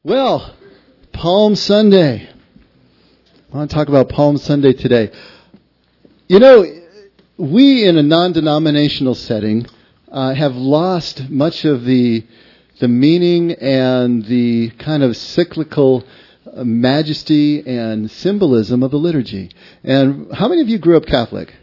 Well, Palm Sunday. I want to talk about Palm Sunday today. You know, we in a non-denominational setting have lost much of the meaning and the kind of cyclical majesty and symbolism of the liturgy. And how many of you grew up Catholic?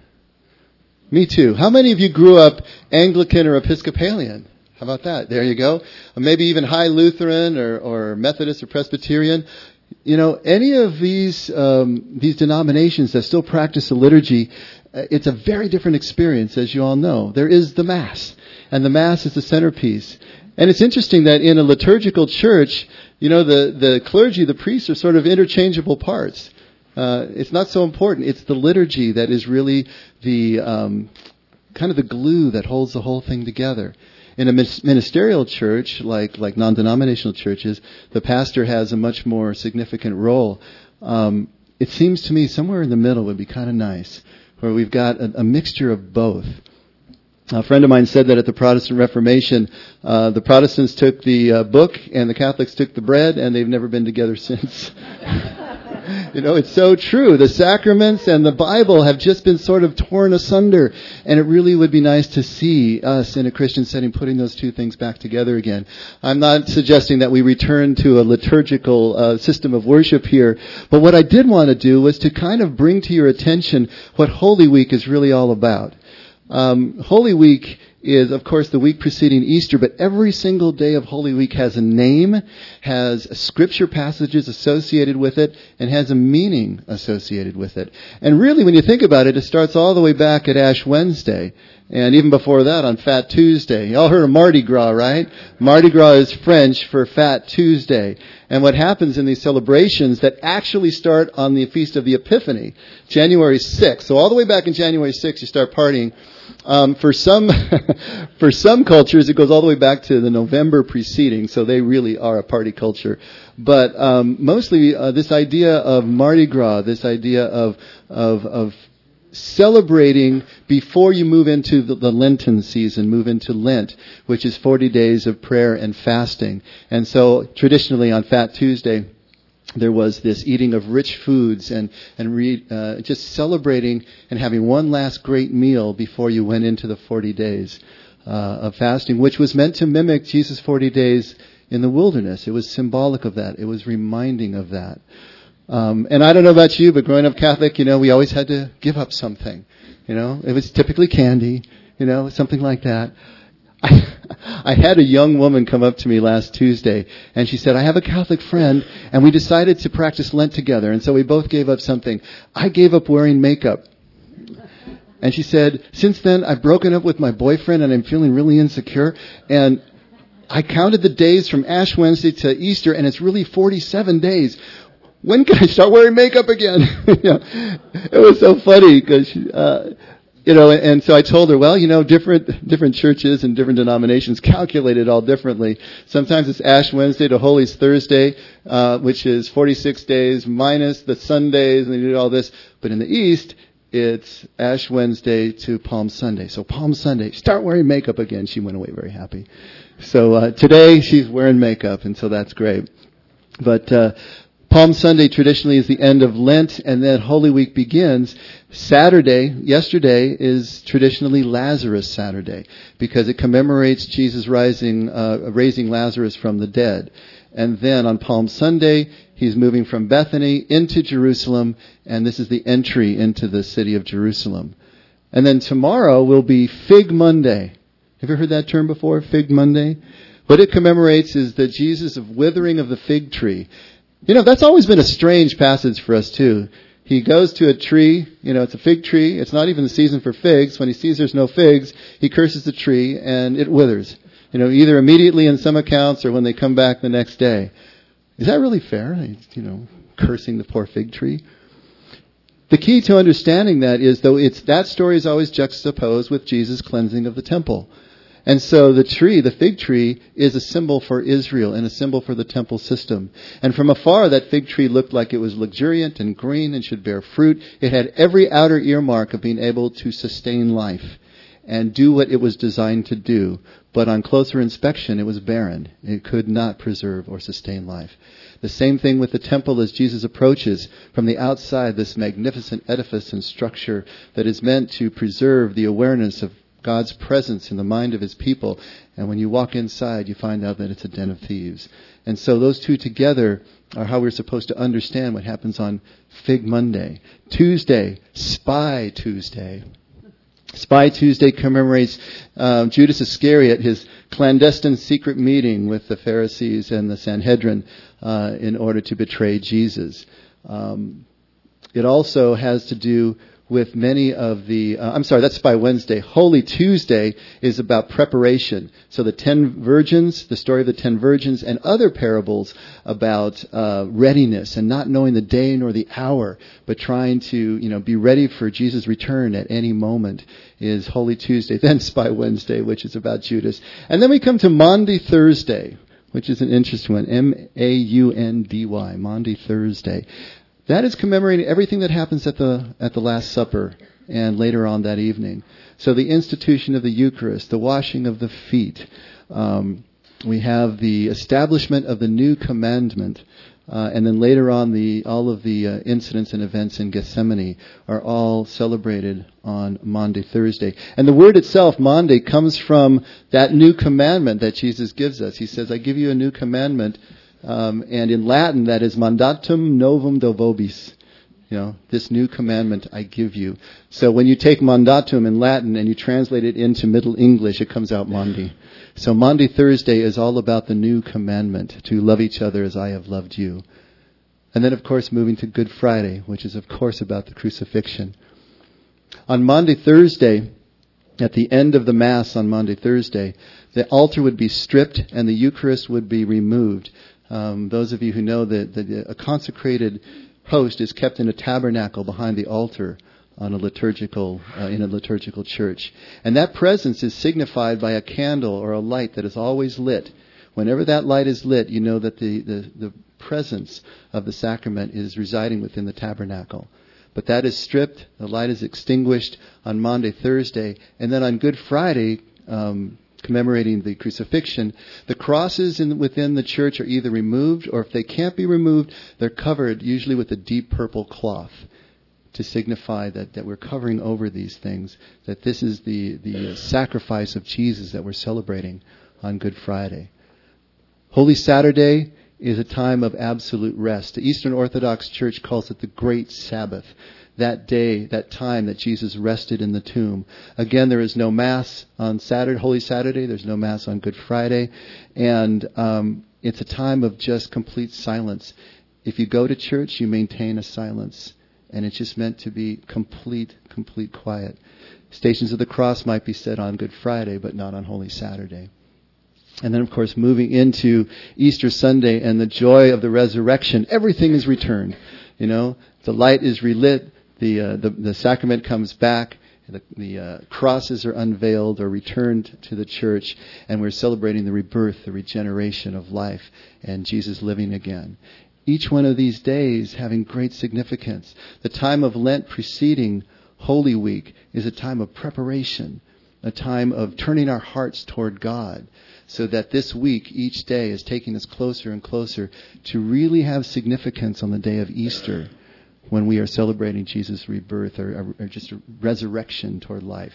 Me too. How many of you grew up Anglican or Episcopalian? How about that? There you go. Or maybe even High Lutheran or Methodist or Presbyterian. You know, any of these denominations that still practice the liturgy, it's a very different experience, as you all know. There is the Mass, and the Mass is the centerpiece. And it's interesting that in a liturgical church, you know, the clergy, the priests are sort of interchangeable parts. It's not so important. It's the liturgy that is really the kind of the glue that holds the whole thing together. In a ministerial church, like non-denominational churches, the pastor has a much more significant role. It seems to me somewhere in the middle would be kind of nice, where we've got a mixture of both. A friend of mine said that at the Protestant Reformation, the Protestants took the book and the Catholics took the bread, and they've never been together since. You know, it's so true. The sacraments and the Bible have just been sort of torn asunder, and it really would be nice to see us in a Christian setting putting those two things back together again. I'm not suggesting that we return to a liturgical system of worship here, but what I did want to do was to kind of bring to your attention what Holy Week is really all about. Holy Week is, of course, the week preceding Easter, but every single day of Holy Week has a name, has scripture passages associated with it, and has a meaning associated with it. And really, when you think about it, it starts all the way back at Ash Wednesday, and even before that on Fat Tuesday. You all heard of Mardi Gras, right? Mardi Gras is French for Fat Tuesday. And what happens in these celebrations that actually start on the Feast of the Epiphany, January 6th. So all the way back in January 6th, you start partying. For some cultures, it goes all the way back to the November preceding, so they really are a party culture. But mostly this idea of Mardi Gras, this idea of celebrating before you move into the Lenten season, move into Lent, which is 40 days of prayer and fasting. And so traditionally on Fat Tuesday, there was this eating of rich foods and just celebrating and having one last great meal before you went into the 40 days of fasting, which was meant to mimic Jesus' 40 days in the wilderness. It was symbolic of that. It was reminding of that. And I don't know about you, but growing up Catholic, you know, we always had to give up something. You know, it was typically candy, you know, something like that. I had a young woman come up to me last Tuesday, and she said, I have a Catholic friend, and we decided to practice Lent together, and so we both gave up something. I gave up wearing makeup. And she said, since then, I've broken up with my boyfriend, and I'm feeling really insecure, and I counted the days from Ash Wednesday to Easter, and it's really 47 days. When can I start wearing makeup again? It was so funny, because you know, and so I told her, well, you know, different churches and different denominations calculate it all differently. Sometimes it's Ash Wednesday to Holy Thursday, which is 46 days minus the Sundays, and they do all this. But in the East, it's Ash Wednesday to Palm Sunday. So Palm Sunday, start wearing makeup again. She went away very happy. So today she's wearing makeup, and so that's great. But Palm Sunday traditionally is the end of Lent, and then Holy Week begins. Yesterday is traditionally Lazarus Saturday, because it commemorates Jesus raising Lazarus from the dead. And then on Palm Sunday, he's moving from Bethany into Jerusalem, and this is the entry into the city of Jerusalem. And then tomorrow will be Fig Monday. Have you heard that term before, Fig Monday? What it commemorates is the Jesus of withering of the fig tree. You know, that's always been a strange passage for us, too. He goes to a tree, you know, it's a fig tree. It's not even the season for figs. When he sees there's no figs, he curses the tree, and it withers. You know, either immediately in some accounts or when they come back the next day. Is that really fair? You know, cursing the poor fig tree? The key to understanding that is, though, that story is always juxtaposed with Jesus' cleansing of the temple. And so the fig tree, is a symbol for Israel and a symbol for the temple system. And from afar, that fig tree looked like it was luxuriant and green and should bear fruit. It had every outer earmark of being able to sustain life. and do what it was designed to do. But on closer inspection, it was barren. It could not preserve or sustain life. The same thing with the temple as Jesus approaches from the outside, this magnificent edifice and structure that is meant to preserve the awareness of God's presence in the mind of his people. And when you walk inside, you find out that it's a den of thieves. And so those two together are how we're supposed to understand what happens on Fig Monday. Tuesday, Spy Tuesday. Spy Tuesday commemorates Judas Iscariot, his clandestine secret meeting with the Pharisees and the Sanhedrin in order to betray Jesus. It also has to do with many of the... that's Spy Wednesday. Holy Tuesday is about preparation. So the 10 virgins, the story of the 10 virgins, and other parables about readiness and not knowing the day nor the hour, but trying to, be ready for Jesus' return at any moment is Holy Tuesday. Then Spy Wednesday, which is about Judas. And then we come to Maundy Thursday, which is an interesting one. Maundy, Maundy Thursday. That is commemorating everything that happens at the Last Supper and later on that evening. So the institution of the Eucharist, the washing of the feet. We have the establishment of the new commandment. And then later on, all of the incidents and events in Gethsemane are all celebrated on Maundy Thursday. And the word itself, Maundy, comes from that new commandment that Jesus gives us. He says, I give you a new commandment. And in Latin, that is mandatum novum do vobis. This new commandment I give you. So when you take mandatum in Latin and you translate it into Middle English, it comes out Maundy. So Maundy Thursday is all about the new commandment, to love each other as I have loved you. And then, of course, moving to Good Friday, which is, of course, about the crucifixion. On Maundy Thursday, at the end of the Mass on Maundy Thursday, the altar would be stripped and the Eucharist would be removed. Those of you who know that a consecrated host is kept in a tabernacle behind the altar on in a liturgical church. And that presence is signified by a candle or a light that is always lit. Whenever that light is lit, you know that the presence of the sacrament is residing within the tabernacle. But that is stripped, the light is extinguished on Maundy Thursday, and then on Good Friday, commemorating the crucifixion, the crosses within the church are either removed, or if they can't be removed, they're covered usually with a deep purple cloth to signify that we're covering over these things, that this is the sacrifice of Jesus that we're celebrating on Good Friday. Holy Saturday is a time of absolute rest. The Eastern Orthodox Church calls it the Great Sabbath. That day, that time that Jesus rested in the tomb. Again, there is no Mass on Holy Saturday. There's no Mass on Good Friday. And it's a time of just complete silence. If you go to church, you maintain a silence. And it's just meant to be complete quiet. Stations of the Cross might be said on Good Friday, but not on Holy Saturday. And then, of course, moving into Easter Sunday and the joy of the resurrection, everything is returned. The light is relit. The sacrament comes back, the crosses are unveiled or returned to the church, and we're celebrating the rebirth, the regeneration of life, and Jesus living again. Each one of these days having great significance. The time of Lent preceding Holy Week is a time of preparation, a time of turning our hearts toward God, so that this week, each day, is taking us closer and closer to really have significance on the day of Easter, when we are celebrating Jesus' rebirth or just a resurrection toward life.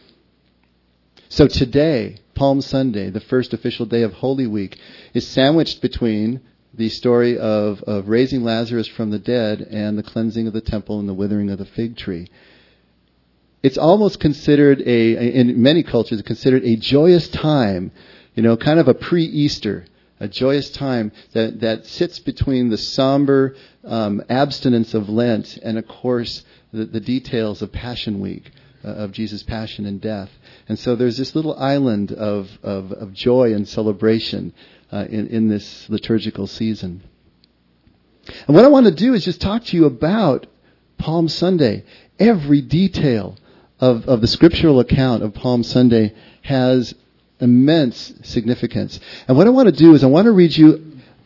So today, Palm Sunday, the first official day of Holy Week, is sandwiched between the story of raising Lazarus from the dead and the cleansing of the temple and the withering of the fig tree. It's almost considered in many cultures, considered a joyous time, kind of a pre-Easter. A joyous time that sits between the somber abstinence of Lent and, of course, the details of Passion Week, of Jesus' passion and death. And so there's this little island of joy and celebration in this liturgical season. And what I want to do is just talk to you about Palm Sunday. Every detail of the scriptural account of Palm Sunday has immense significance. And what I want to do is I want to read you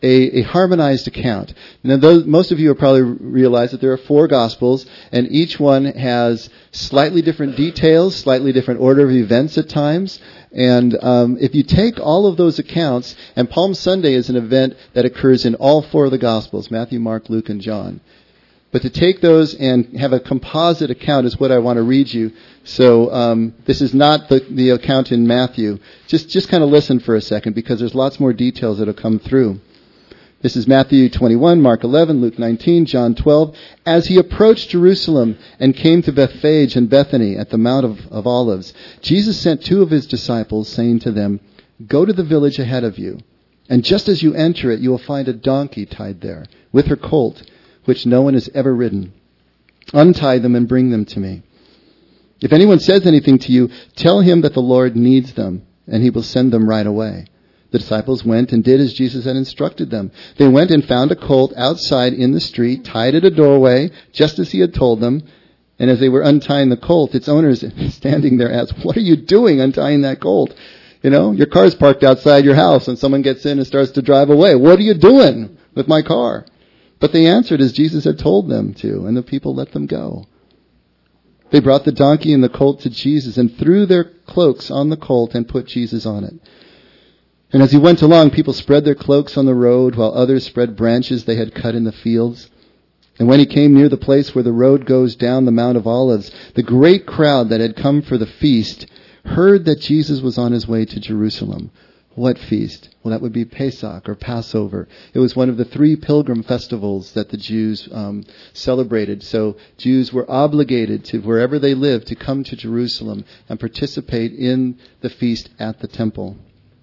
a harmonized account. Now, most of you have probably realized that there are 4 Gospels, and each one has slightly different details, slightly different order of events at times. And if you take all of those accounts, and Palm Sunday is an event that occurs in all 4 of the Gospels, Matthew, Mark, Luke, and John. But to take those and have a composite account is what I want to read you. So this is not the account in Matthew. Just kind of listen for a second, because there's lots more details that will come through. This is Matthew 21, Mark 11, Luke 19, John 12. As he approached Jerusalem and came to Bethphage and Bethany at the Mount of Olives, Jesus sent 2 of his disciples, saying to them, "Go to the village ahead of you, and just as you enter it, you will find a donkey tied there, with her colt, which no one has ever ridden. Untie them and bring them to me. If anyone says anything to you, tell him that the Lord needs them, and he will send them right away." The disciples went and did as Jesus had instructed them. They went and found a colt outside in the street, tied at a doorway, just as he had told them. And as they were untying the colt, its owners standing there asked, "What are you doing untying that colt? You know, your car's parked outside your house and someone gets in and starts to drive away. What are you doing with my car?" But they answered as Jesus had told them to, and the people let them go. They brought the donkey and the colt to Jesus and threw their cloaks on the colt and put Jesus on it. And as he went along, people spread their cloaks on the road, while others spread branches they had cut in the fields. And when he came near the place where the road goes down the Mount of Olives, the great crowd that had come for the feast heard that Jesus was on his way to Jerusalem. What feast? Well, that would be Pesach, or Passover. It was one of the 3 pilgrim festivals that the Jews celebrated. So Jews were obligated to, wherever they lived, to come to Jerusalem and participate in the feast at the temple.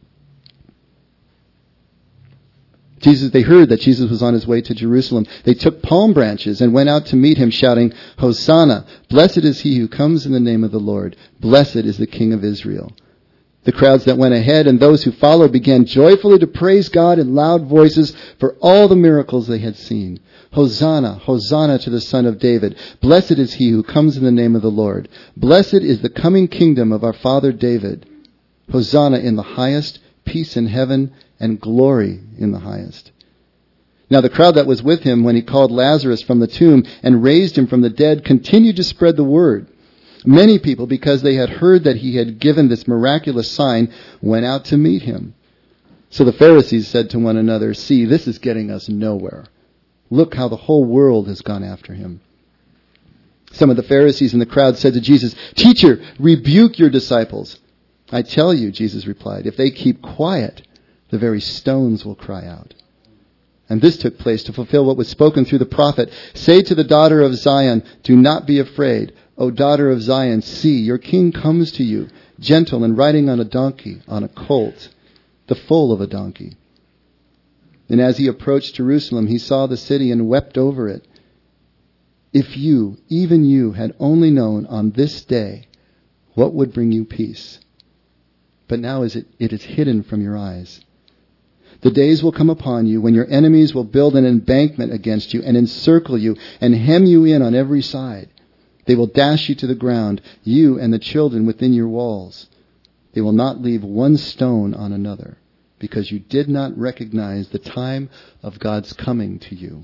They heard that Jesus was on his way to Jerusalem. They took palm branches and went out to meet him, shouting, "Hosanna! Blessed is he who comes in the name of the Lord. Blessed is the King of Israel." The crowds that went ahead and those who followed began joyfully to praise God in loud voices for all the miracles they had seen. "Hosanna! Hosanna to the Son of David. Blessed is he who comes in the name of the Lord. Blessed is the coming kingdom of our father David. Hosanna in the highest, peace in heaven, and glory in the highest." Now the crowd that was with him when he called Lazarus from the tomb and raised him from the dead continued to spread the word. Many people, because they had heard that he had given this miraculous sign, went out to meet him. So the Pharisees said to one another, "See, this is getting us nowhere. Look how the whole world has gone after him." Some of the Pharisees in the crowd said to Jesus, "Teacher, rebuke your disciples." "I tell you," Jesus replied, "if they keep quiet, the very stones will cry out." And this took place to fulfill what was spoken through the prophet. "Say to the daughter of Zion, do not be afraid. O daughter of Zion, see, your king comes to you, gentle and riding on a donkey, on a colt, the foal of a donkey." And as he approached Jerusalem, he saw the city and wept over it. "If you, even you, had only known on this day what would bring you peace. But now it is hidden from your eyes. The days will come upon you when your enemies will build an embankment against you and encircle you and hem you in on every side. They will dash you to the ground, you and the children within your walls. They will not leave one stone on another, because you did not recognize the time of God's coming to you."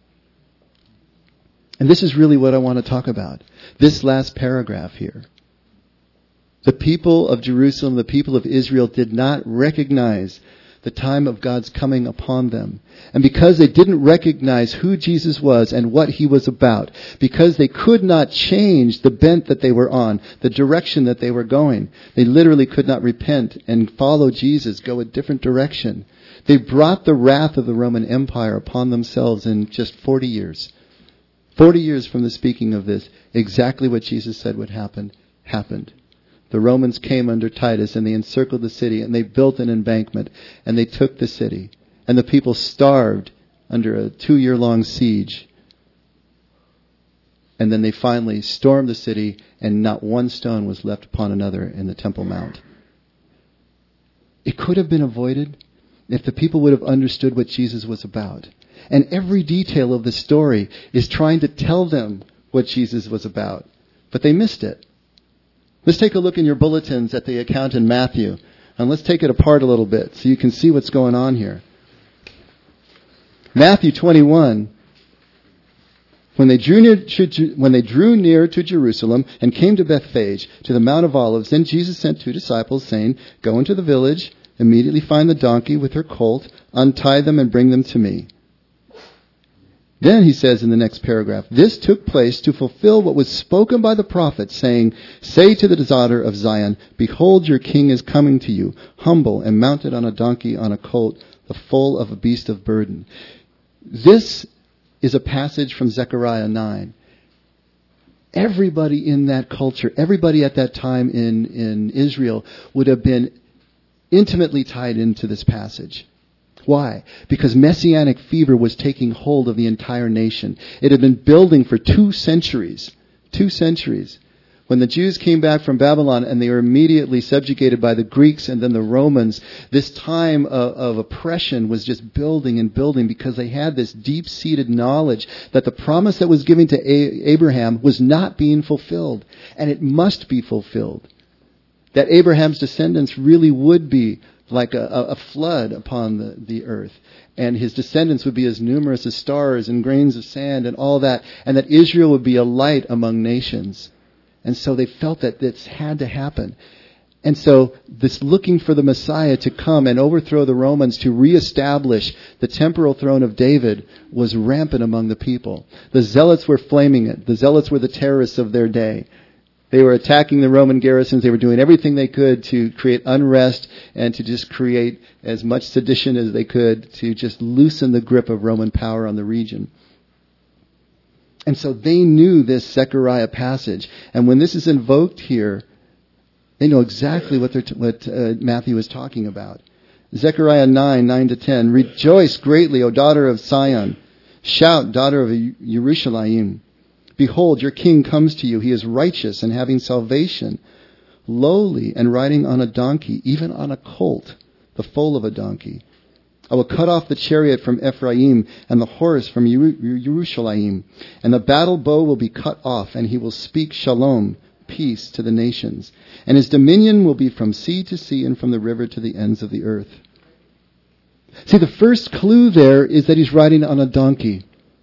And this is really what I want to talk about. This last paragraph here. The people of Jerusalem, the people of Israel, did not recognize the time of God's coming upon them. And because they didn't recognize who Jesus was and what he was about, because they could not change the bent that they were on, the direction that they were going, they literally could not repent and follow Jesus, go a different direction. They brought the wrath of the Roman Empire upon themselves in just 40 years. 40 years from the speaking of this, exactly what Jesus said would happen, happened. The Romans came under Titus and they encircled the city and they built an embankment and they took the city. And the people starved under a 2-year-long siege. And then they finally stormed the city and not one stone was left upon another in the Temple Mount. It could have been avoided if the people would have understood what Jesus was about. And every detail of the story is trying to tell them what Jesus was about. But they missed it. Let's take a look in your bulletins at the account in Matthew. And let's take it apart a little bit so you can see what's going on here. Matthew 21. When they drew near to Jerusalem and came to Bethphage, to the Mount of Olives, then Jesus sent 2 disciples, saying, "Go into the village, immediately find the donkey with her colt, untie them and bring them to me." Then he says in the next paragraph, "This took place to fulfill what was spoken by the prophet, saying, 'Say to the daughter of Zion, behold, your king is coming to you, humble and mounted on a donkey, on a colt, the foal of a beast of burden.'" This is a passage from Zechariah 9. Everybody in that culture, everybody at that time in Israel would have been intimately tied into this passage. Why? Because messianic fever was taking hold of the entire nation. It had been building for 2 centuries. 2 centuries. When the Jews came back from Babylon and they were immediately subjugated by the Greeks and then the Romans, this time of oppression was just building and building because they had this deep-seated knowledge that the promise that was given to Abraham was not being fulfilled. And it must be fulfilled. That Abraham's descendants really would be like a flood upon the earth. And his descendants would be as numerous as stars and grains of sand and all that. And that Israel would be a light among nations. And so they felt that this had to happen. And so this looking for the Messiah to come and overthrow the Romans to reestablish the temporal throne of David was rampant among the people. The zealots were flaming it. The zealots were the terrorists of their day. They were attacking the Roman garrisons. They were doing everything they could to create unrest and to just create as much sedition as they could to just loosen the grip of Roman power on the region. And so they knew this Zechariah passage. And when this is invoked here, they know exactly what Matthew is talking about. Zechariah 9:9-10. "Rejoice greatly, O daughter of Zion. Shout, daughter of Jerusalem. Behold, your king comes to you. He is righteous and having salvation, lowly and riding on a donkey, even on a colt, the foal of a donkey. I will cut off the chariot from Ephraim and the horse from Jerusalem, and the battle bow will be cut off, and he will speak shalom, peace to the nations. And his dominion will be from sea to sea and from the river to the ends of the earth." See, the first clue there is that he's riding on a donkey.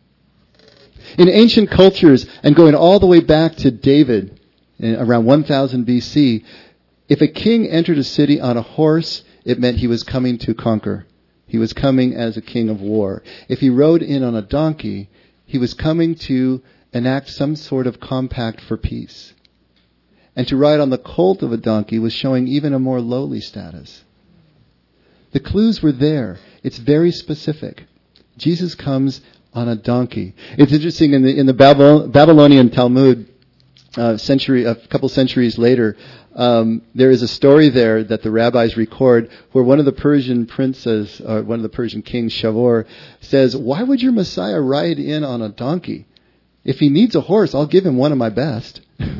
In ancient cultures, and going all the way back to David, around 1000 BC, if a king entered a city on a horse, it meant he was coming to conquer. He was coming as a king of war. If he rode in on a donkey, he was coming to enact some sort of compact for peace. And to ride on the colt of a donkey was showing even a more lowly status. The clues were there. It's very specific. Jesus comes on a donkey. It's interesting in the Babylonian Talmud, a couple centuries later, there is a story there that the rabbis record where one of the Persian princes, or one of the Persian kings, Shavor, says, "Why would your Messiah ride in on a donkey? If he needs a horse, I'll give him one of my best."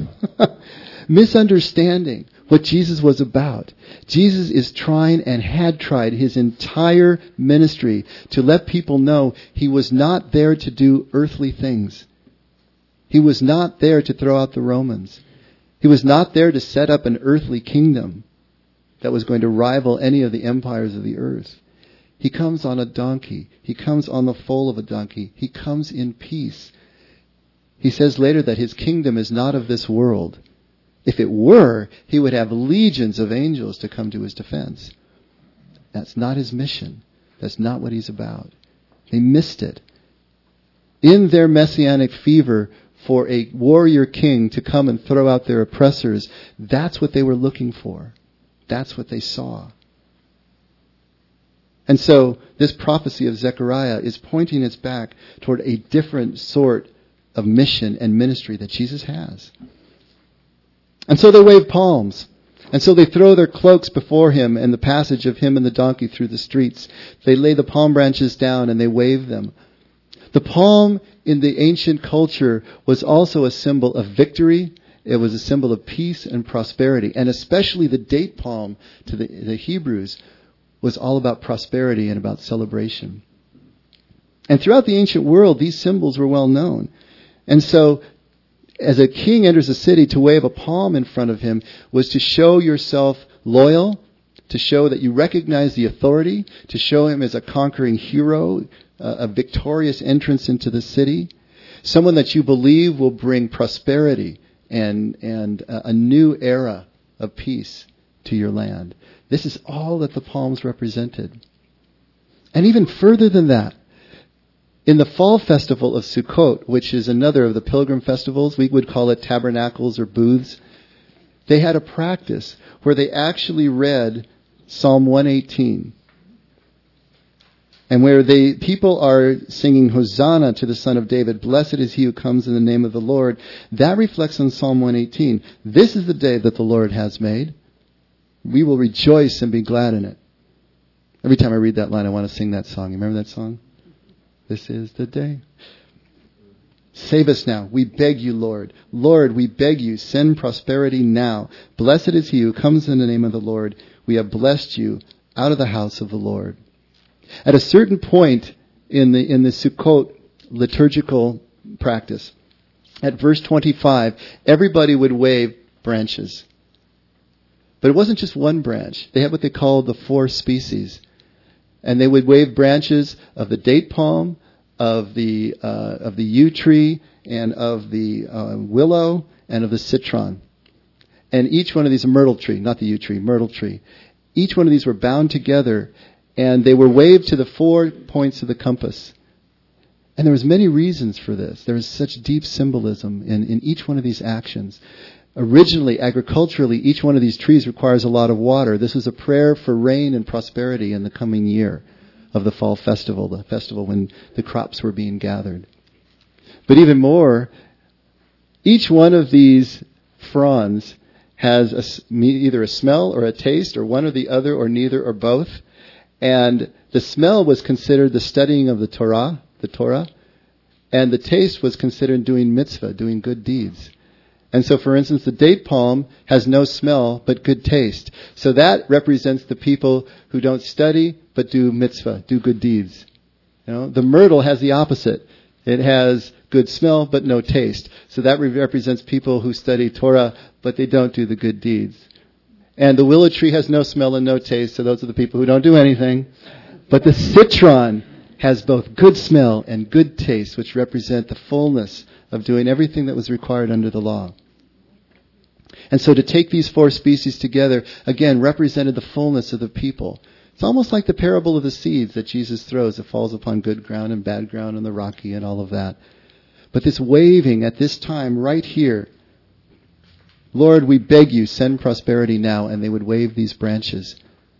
Misunderstanding what Jesus was about. Jesus is trying and had tried his entire ministry to let people know he was not there to do earthly things. He was not there to throw out the Romans. He was not there to set up an earthly kingdom that was going to rival any of the empires of the earth. He comes on a donkey. He comes on the foal of a donkey. He comes in peace. He says later that his kingdom is not of this world. If it were, he would have legions of angels to come to his defense. That's not his mission. That's not what he's about. They missed it. In their messianic fever for a warrior king to come and throw out their oppressors, that's what they were looking for. That's what they saw. And so this prophecy of Zechariah is pointing us back toward a different sort of mission and ministry that Jesus has. And so they wave palms. And so they throw their cloaks before him and the passage of him and the donkey through the streets. They lay the palm branches down and they wave them. The palm in the ancient culture was also a symbol of victory. It was a symbol of peace and prosperity. And especially the date palm to the Hebrews was all about prosperity and about celebration. And throughout the ancient world, these symbols were well known. And so as a king enters a city, to wave a palm in front of him was to show yourself loyal, to show that you recognize the authority, to show him as a conquering hero, a victorious entrance into the city, someone that you believe will bring prosperity and a new era of peace to your land. This is all that the palms represented. And even further than that, in the fall festival of Sukkot, which is another of the pilgrim festivals, we would call it tabernacles or booths, they had a practice where they actually read Psalm 118. And where people are singing Hosanna to the Son of David, blessed is he who comes in the name of the Lord, that reflects on Psalm 118. This is the day that the Lord has made. We will rejoice and be glad in it. Every time I read that line, I want to sing that song. You remember that song? This is the day. Save us now. We beg you, Lord. Lord, we beg you, send prosperity now. Blessed is he who comes in the name of the Lord. We have blessed you out of the house of the Lord. At a certain point in the Sukkot liturgical practice, at verse 25, everybody would wave branches. But it wasn't just one branch. They had what they called the 4 species. And they would wave branches of the date palm, of the yew tree, and of the willow, and of the citron. And each one of these, a myrtle tree, not the yew tree, myrtle tree. Each one of these were bound together, and they were waved to the 4 points of the compass. And there was many reasons for this. There was such deep symbolism in each one of these actions. Originally, agriculturally, each one of these trees requires a lot of water. This was a prayer for rain and prosperity in the coming year of the fall festival, the festival when the crops were being gathered. But even more, each one of these fronds has either a smell or a taste, or one or the other, or neither, or both. And the smell was considered the studying of the Torah, and the taste was considered doing mitzvah, doing good deeds. And so, for instance, the date palm has no smell but good taste. So that represents the people who don't study but do mitzvah, do good deeds. The myrtle has the opposite. It has good smell but no taste. So that represents people who study Torah but they don't do the good deeds. And the willow tree has no smell and no taste, so those are the people who don't do anything. But the citron has both good smell and good taste, which represent the fullness of doing everything that was required under the law. And so to take these 4 species together, again, represented the fullness of the people. It's almost like the parable of the seeds that Jesus throws. It falls upon good ground and bad ground and the rocky and all of that. But this waving at this time, right here, Lord, we beg you, send prosperity now. And they would wave these branches.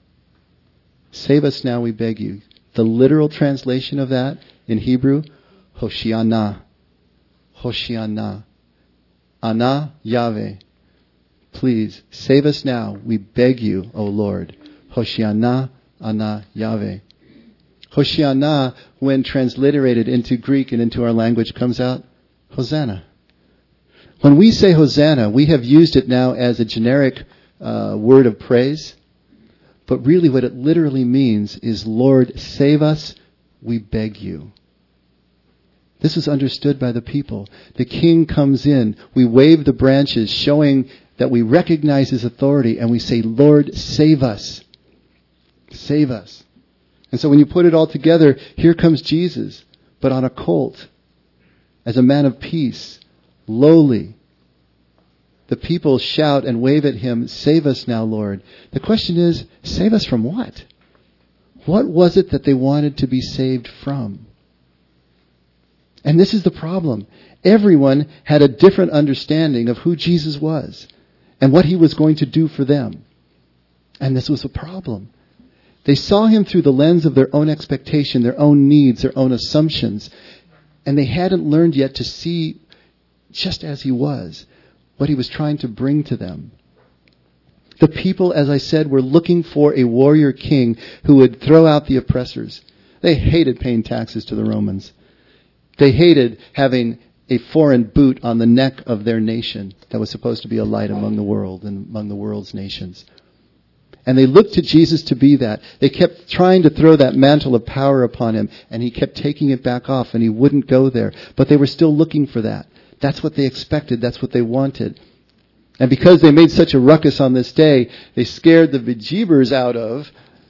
Save us now, we beg you. The literal translation of that in Hebrew, Hoshiana. Hoshiana. Ana Yahweh. Please, save us now, we beg you, O Lord. Hoshiana, Ana Yahweh. Hoshiana, when transliterated into Greek and into our language, comes out Hosanna. When we say Hosanna, we have used it now as a generic word of praise. But really what it literally means is, Lord, save us, we beg you. This is understood by the people. The king comes in. We wave the branches, showing that we recognize his authority, and we say, Lord, save us. Save us. And so when you put it all together, here comes Jesus, but on a colt, as a man of peace, lowly. The people shout and wave at him, save us now, Lord. The question is, save us from what? What was it that they wanted to be saved from? And this is the problem. Everyone had a different understanding of who Jesus was and what he was going to do for them. And this was a problem. They saw him through the lens of their own expectation, their own needs, their own assumptions. And they hadn't learned yet to see, just as he was, what he was trying to bring to them. The people, as I said, were looking for a warrior king who would throw out the oppressors. They hated paying taxes to the Romans. They hated having a foreign boot on the neck of their nation that was supposed to be a light among the world and among the world's nations. And they looked to Jesus to be that. They kept trying to throw that mantle of power upon him, and he kept taking it back off, and he wouldn't go there. But they were still looking for that. That's what they expected. That's what they wanted. And because they made such a ruckus on this day, they scared the bejeebers out of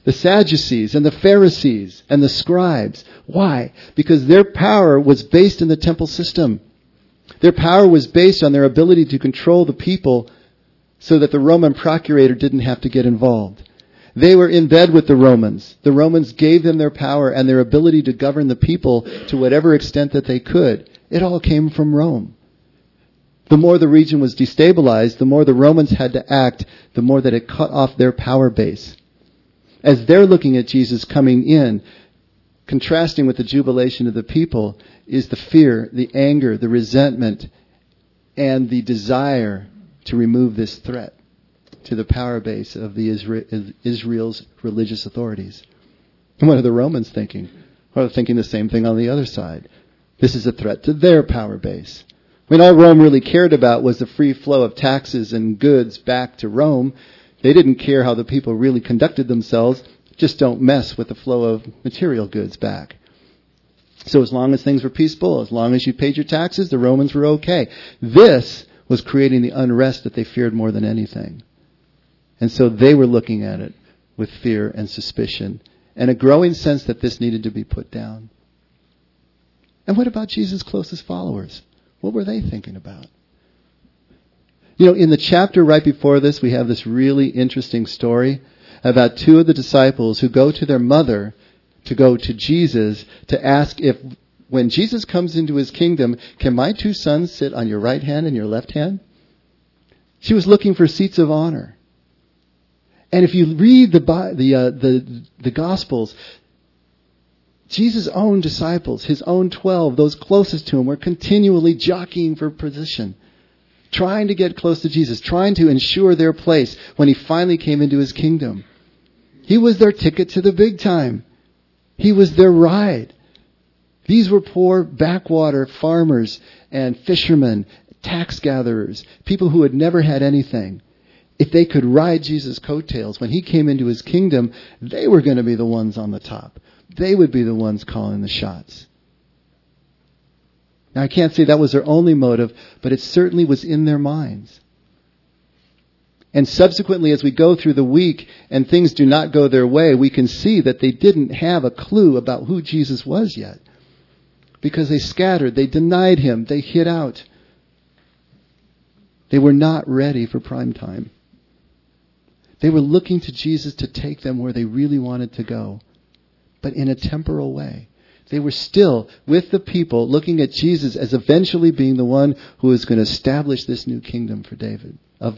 the Sadducees and the Pharisees and the scribes. Why? Because their power was based in the temple system. Their power was based on their ability to control the people so that the Roman procurator didn't have to get involved. They were in bed with the Romans. The Romans gave them their power and their ability to govern the people to whatever extent that they could. It all came from Rome. The more the region was destabilized, the more the Romans had to act, the more that it cut off their power base. As they're looking at Jesus coming in, contrasting with the jubilation of the people, is the fear, the anger, the resentment, and the desire to remove this threat to the power base of the Israel's religious authorities. And what are the Romans thinking? Well, they're thinking the same thing on the other side. This is a threat to their power base. I mean, all Rome really cared about was the free flow of taxes and goods back to Rome. They didn't care how the people really conducted themselves. Just don't mess with the flow of material goods back. So as long as things were peaceful, as long as you paid your taxes, the Romans were okay. This was creating the unrest that they feared more than anything. And so they were looking at it with fear and suspicion and a growing sense that this needed to be put down. And what about Jesus' closest followers? What were they thinking about? You know, in the chapter right before this, we have this really interesting story about two of the disciples who go to their mother to go to Jesus to ask if, when Jesus comes into his kingdom, can my two sons sit on your right hand and your left hand? She was looking for seats of honor. And if you read the Gospels, Jesus' own disciples, his own 12, those closest to him, were continually jockeying for position, trying to get close to Jesus, trying to ensure their place when he finally came into his kingdom. He was their ticket to the big time. He was their ride. These were poor backwater farmers and fishermen, tax gatherers, people who had never had anything. If they could ride Jesus' coattails when he came into his kingdom, they were going to be the ones on the top. They would be the ones calling the shots. Now, I can't say that was their only motive, but it certainly was in their minds. And subsequently, as we go through the week and things do not go their way, we can see that they didn't have a clue about who Jesus was yet. Because they scattered, they denied him, they hid out. They were not ready for prime time. They were looking to Jesus to take them where they really wanted to go, but in a temporal way. They were still with the people looking at Jesus as eventually being the one who is going to establish this new kingdom for David.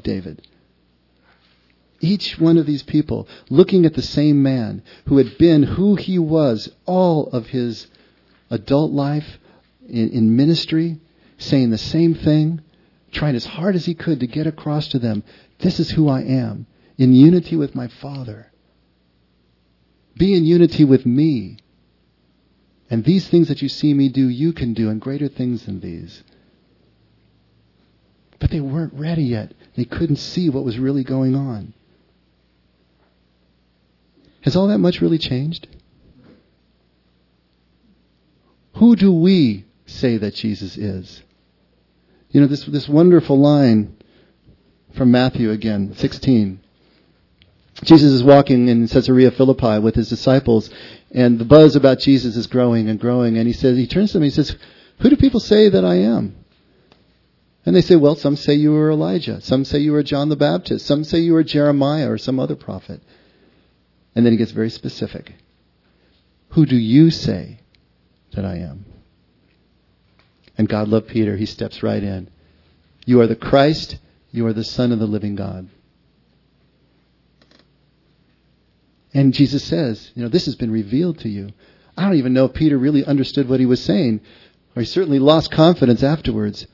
Each one of these people looking at the same man who had been who he was all of his adult life, in ministry, saying the same thing, trying as hard as he could to get across to them, this is who I am, in unity with my Father. Be in unity with me. And these things that you see me do, you can do, and greater things than these. But they weren't ready yet. They couldn't see what was really going on. Has all that much really changed? Who do we say that Jesus is? You know, this wonderful line from Matthew again, 16. Jesus is walking in Caesarea Philippi with his disciples, and the buzz about Jesus is growing and growing. And he turns to them and he says, "Who do people say that I am?" And they say, "Well, some say you are Elijah. Some say you are John the Baptist. Some say you are Jeremiah or some other prophet." And then he gets very specific. "Who do you say that I am?" And God loved Peter. He steps right in. "You are the Christ. You are the Son of the living God." And Jesus says, this has been revealed to you. I don't even know if Peter really understood what he was saying, or he certainly lost confidence afterwards.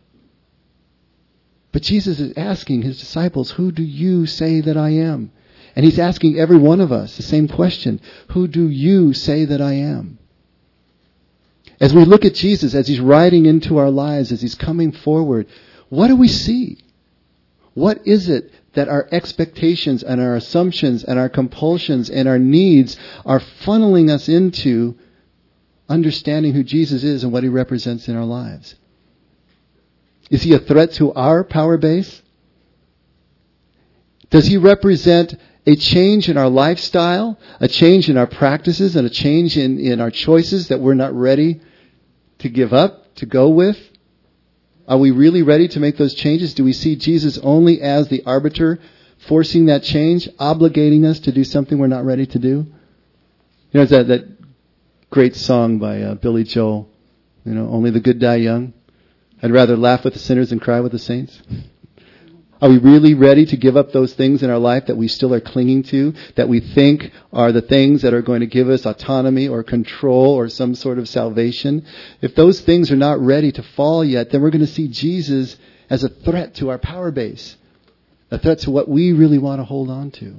But Jesus is asking his disciples, who do you say that I am? And he's asking every one of us the same question. Who do you say that I am? As we look at Jesus, as he's riding into our lives, as he's coming forward, what do we see? What is it that our expectations and our assumptions and our compulsions and our needs are funneling us into understanding who Jesus is and what he represents in our lives? Is he a threat to our power base? Does he represent a change in our lifestyle, a change in our practices, and a change in our choices that we're not ready to give up, to go with? Are we really ready to make those changes? Do we see Jesus only as the arbiter, forcing that change, obligating us to do something we're not ready to do? You know, it's that great song by Billy Joel, Only the Good Die Young. I'd rather laugh with the sinners than cry with the saints. Are we really ready to give up those things in our life that we still are clinging to, that we think are the things that are going to give us autonomy or control or some sort of salvation? If those things are not ready to fall yet, then we're going to see Jesus as a threat to our power base, a threat to what we really want to hold on to.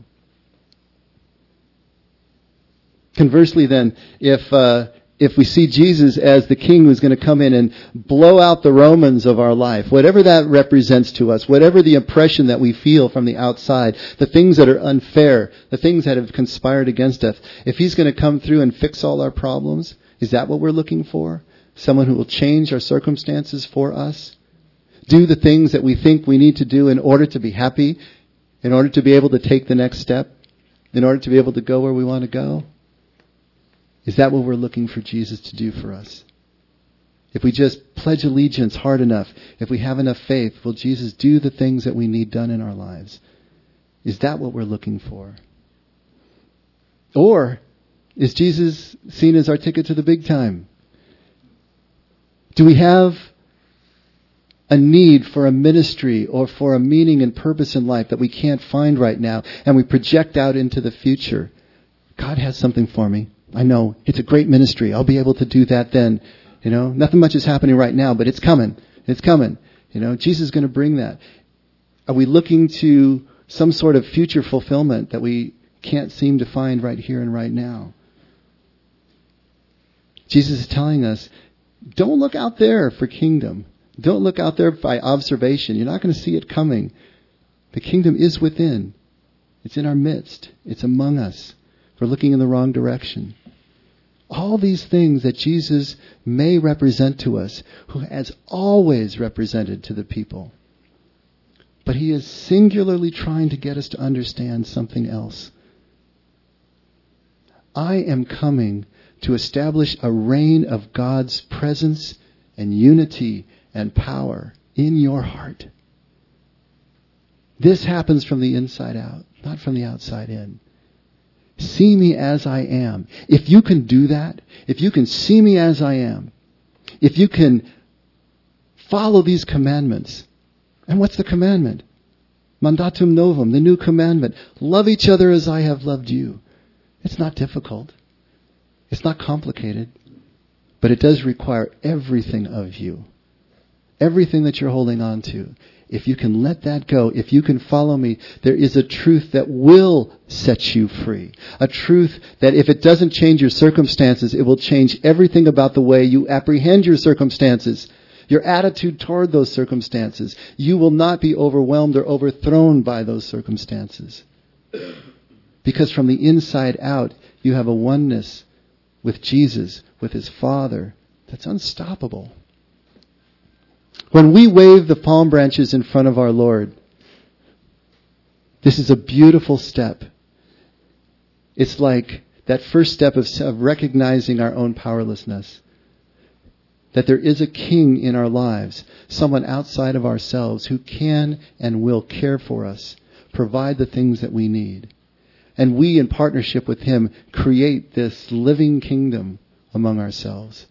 Conversely then, if we see Jesus as the king who's going to come in and blow out the Romans of our life, whatever that represents to us, whatever the impression that we feel from the outside, the things that are unfair, the things that have conspired against us, if he's going to come through and fix all our problems, is that what we're looking for? Someone who will change our circumstances for us? Do the things that we think we need to do in order to be happy, in order to be able to take the next step, in order to be able to go where we want to go? Is that what we're looking for Jesus to do for us? If we just pledge allegiance hard enough, if we have enough faith, will Jesus do the things that we need done in our lives? Is that what we're looking for? Or is Jesus seen as our ticket to the big time? Do we have a need for a ministry or for a meaning and purpose in life that we can't find right now, and we project out into the future? God has something for me. I know it's a great ministry. I'll be able to do that then. Nothing much is happening right now, but it's coming. It's coming. Jesus is going to bring that. Are we looking to some sort of future fulfillment that we can't seem to find right here and right now? Jesus is telling us, don't look out there for kingdom. Don't look out there by observation. You're not going to see it coming. The kingdom is within. It's in our midst. It's among us. We're looking in the wrong direction. All these things that Jesus may represent to us, who has always represented to the people. But he is singularly trying to get us to understand something else. I am coming to establish a reign of God's presence and unity and power in your heart. This happens from the inside out, not from the outside in. See me as I am. If you can do that, if you can see me as I am, if you can follow these commandments. And what's the commandment? Mandatum novum, the new commandment. Love each other as I have loved you. It's not difficult. It's not complicated. But it does require everything of you. Everything that you're holding on to. If you can let that go, if you can follow me, there is a truth that will set you free. A truth that if it doesn't change your circumstances, it will change everything about the way you apprehend your circumstances, your attitude toward those circumstances. You will not be overwhelmed or overthrown by those circumstances. Because from the inside out, you have a oneness with Jesus, with his Father, that's unstoppable. When we wave the palm branches in front of our Lord, this is a beautiful step. It's like that first step of recognizing our own powerlessness. That there is a king in our lives, someone outside of ourselves who can and will care for us, provide the things that we need. And we, in partnership with him, create this living kingdom among ourselves.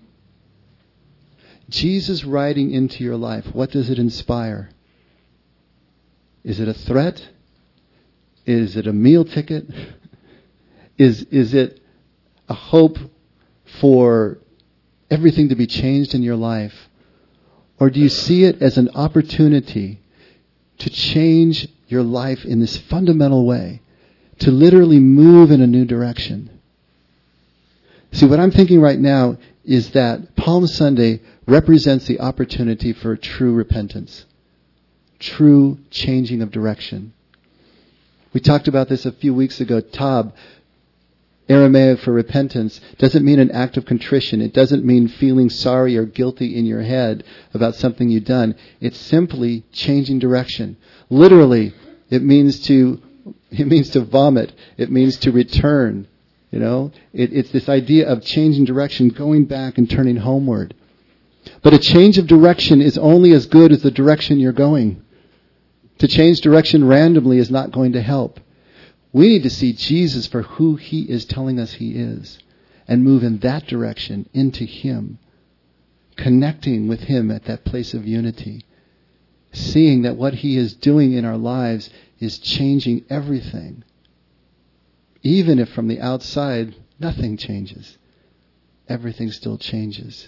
Jesus riding into your life, what does it inspire? Is it a threat? Is it a meal ticket? Is it a hope for everything to be changed in your life? Or do you see it as an opportunity to change your life in this fundamental way, to literally move in a new direction? See, what I'm thinking right now is that Palm Sunday represents the opportunity for true repentance, true changing of direction. We talked about this a few weeks ago. Tab, Aramaic for repentance, doesn't mean an act of contrition. It doesn't mean feeling sorry or guilty in your head about something you've done. It's simply changing direction. Literally, it means to It means to vomit. It means to return. You know, it's this idea of changing direction, going back and turning homeward. But a change of direction is only as good as the direction you're going. To change direction randomly is not going to help. We need to see Jesus for who He is telling us He is and move in that direction into Him, connecting with Him at that place of unity, seeing that what He is doing in our lives is changing everything. Even if from the outside nothing changes, everything still changes.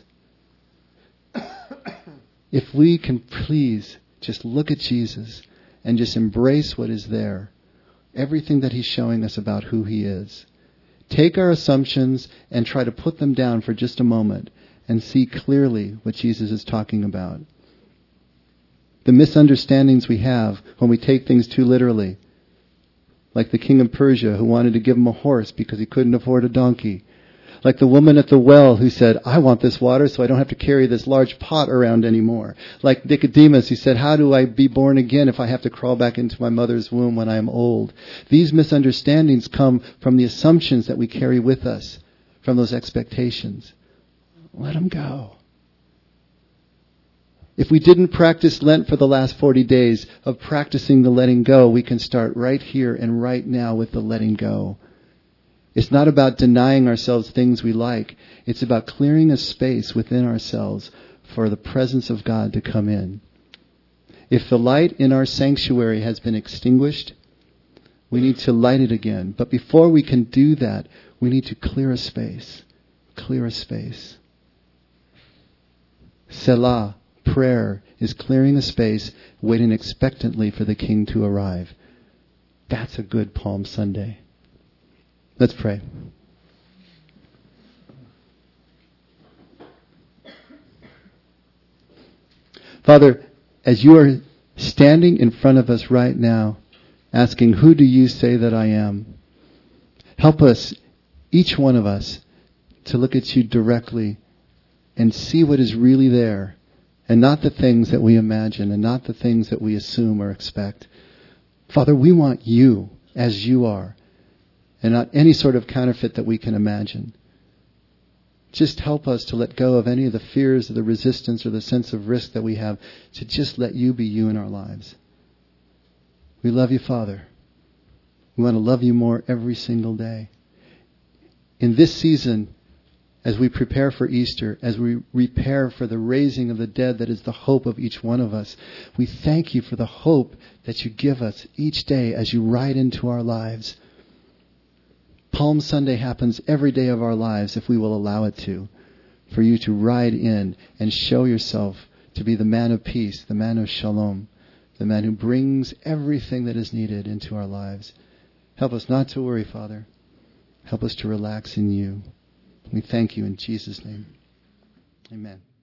If we can please just look at Jesus and just embrace what is there, everything that He's showing us about who He is, take our assumptions and try to put them down for just a moment and see clearly what Jesus is talking about. The misunderstandings we have when we take things too literally, like the king of Persia who wanted to give him a horse because he couldn't afford a donkey. Like the woman at the well who said, I want this water so I don't have to carry this large pot around anymore. Like Nicodemus who said, how do I be born again if I have to crawl back into my mother's womb when I am old? These misunderstandings come from the assumptions that we carry with us, from those expectations. Let them go. If we didn't practice Lent for the last 40 days of practicing the letting go, we can start right here and right now with the letting go. It's not about denying ourselves things we like. It's about clearing a space within ourselves for the presence of God to come in. If the light in our sanctuary has been extinguished, we need to light it again. But before we can do that, we need to clear a space. Clear a space. Selah. Prayer is clearing a space, waiting expectantly for the King to arrive. That's a good Palm Sunday. Let's pray. Father, as you are standing in front of us right now, asking, who do you say that I am? Help us, each one of us, to look at you directly and see what is really there. And not the things that we imagine and not the things that we assume or expect. Father, we want you as you are and not any sort of counterfeit that we can imagine. Just help us to let go of any of the fears or the resistance or the sense of risk that we have to just let you be you in our lives. We love you, Father. We want to love you more every single day. In this season, as we prepare for Easter, as we prepare for the raising of the dead that is the hope of each one of us, we thank you for the hope that you give us each day as you ride into our lives. Palm Sunday happens every day of our lives if we will allow it to, for you to ride in and show yourself to be the man of peace, the man of shalom, the man who brings everything that is needed into our lives. Help us not to worry, Father. Help us to relax in you. We thank you in Jesus' name. Amen.